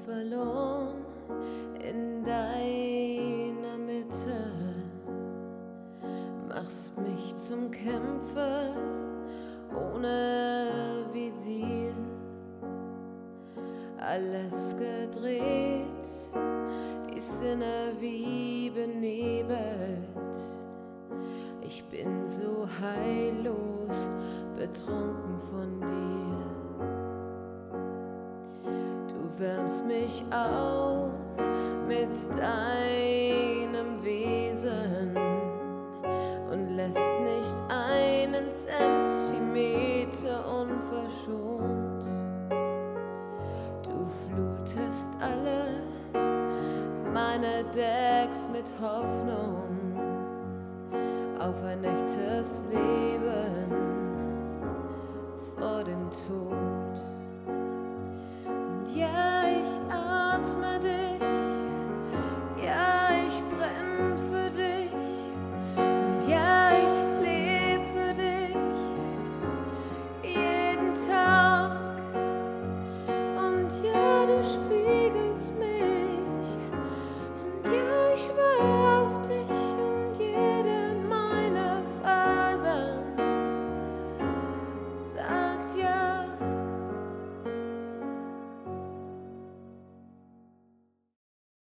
verloren in deiner Mitte, machst mich zum Kämpfer ohne Visier, alles gedreht, die Sinne wie benebelt. Ich bin so heillos betrunken von dir. Du wärmst mich auf mit deinem Wesen und lässt nicht einen Zentimeter unverschont. Du flutest alle meine Decks mit Hoffnung auf ein echtes Leben vor dem Tod. Und ja, ich atme dich